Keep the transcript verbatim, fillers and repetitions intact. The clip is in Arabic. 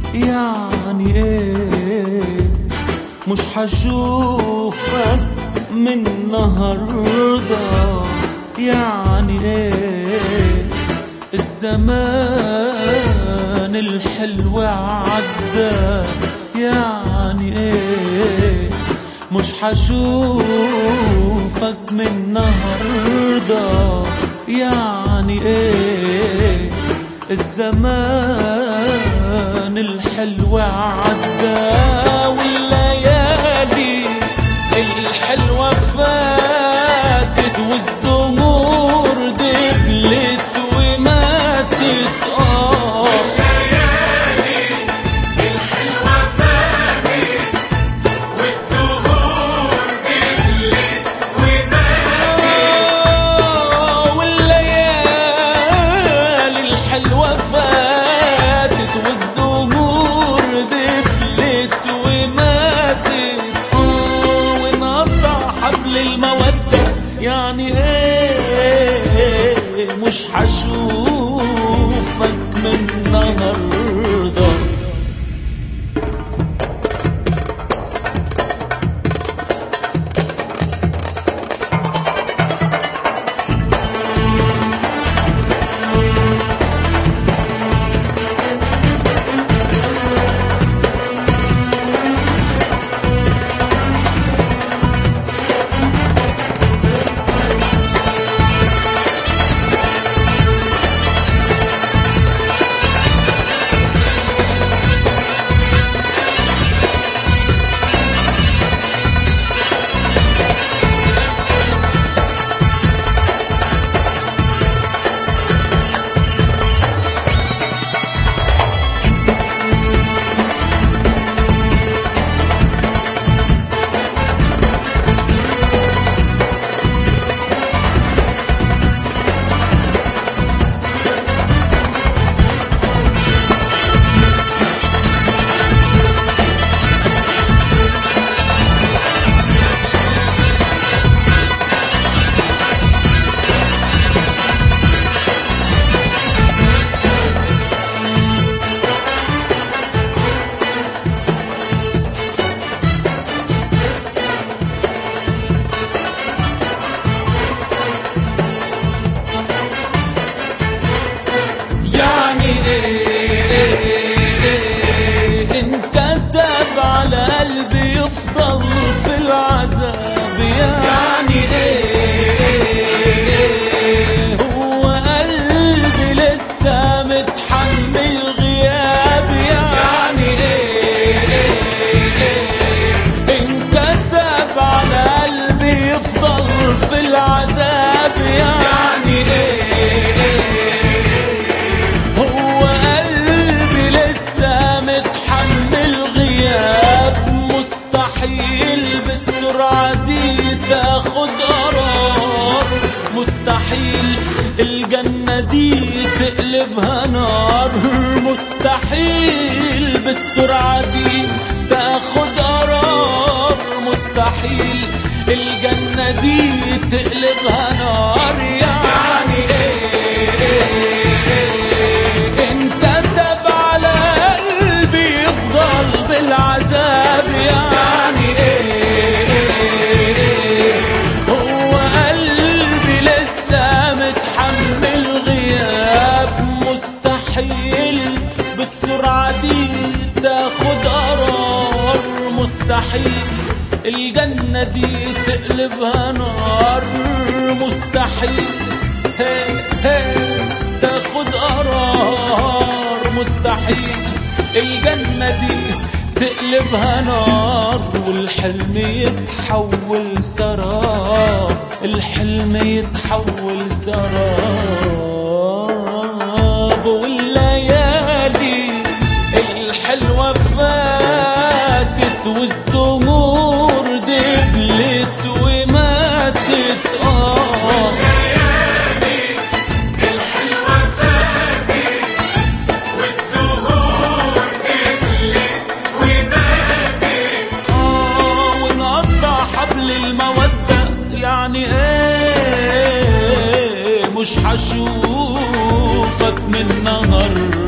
يعني ايه مش حشوفك من النهارده؟ يعني ايه الزمان الحلو عدى؟ يعني ايه مش حشوفك من النهارده؟ يعني ايه الزمان الحلو عدى والليالي الحلوة فاتت والزهور دبلت وماتت. اه الليالي الحلوة فاتت والزهور دبلت وماتت. آه والليالي الحلوة فاتت والزهور دبلت وماتت. اه ونقطع حبل المودة يعني ايه مش حشوفك من النهارده؟ انكتب على قلبي يفضل في العذاب. يعني ايه هو قلبي لسه متحمل غياب؟ يعني ايه انكتب على قلبي يفضل في العذاب؟ يعني ايه هو قلبي لسه متحمل غياب؟ مستحيل بالسرعة دي تاخد قرار، مستحيل الجنة دي تقلبها نار، مستحيل بالسرعة دي تاخد قرار، مستحيل الجنة دي تقلبها نار. يعني ايه انكتب على قلبي يفضل بالعذاب؟ يعني ايه هو قلبي لسه متحمل غياب؟ مستحيل بالسرعة دي تاخد قرار، مستحيل الجنة دي تقلبها نار، مستحيل هي هي تاخد قرار، مستحيل الجنة دي تقلبها نار والحلم يتحول سراب، الحلم يتحول سراب. والليالي الحلوة فاتت والزهور دبلت وماتت. اه الليالي الحلوة فاتت والزهور دبلت وماتت. اه ونقطع حبل المودة يعني ايه مش حشوفك من نهر